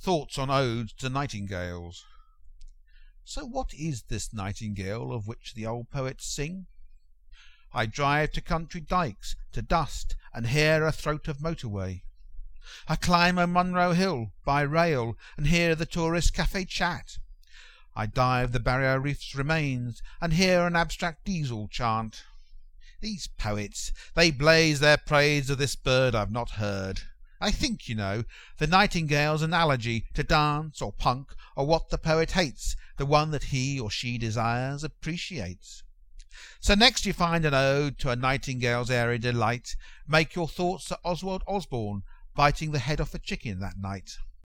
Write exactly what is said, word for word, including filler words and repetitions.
Thoughts on Odes to Nightingales. So what is this nightingale of which the old poets sing? I drive to country dykes, to dust, and hear a throat of motorway. I climb Monroe Hill by rail, and hear the tourist cafe chat. I dive the Barrier Reef's remains, and hear an abstract diesel chant. These poets, they blaze their praise of this bird I've not heard. I think, you know, the nightingale's analogy to dance or punk, or what the poet hates, the one that he or she desires appreciates. So next you find an ode to a nightingale's airy delight, make your thoughts Sir Oswald Osborne biting the head off a chicken that night.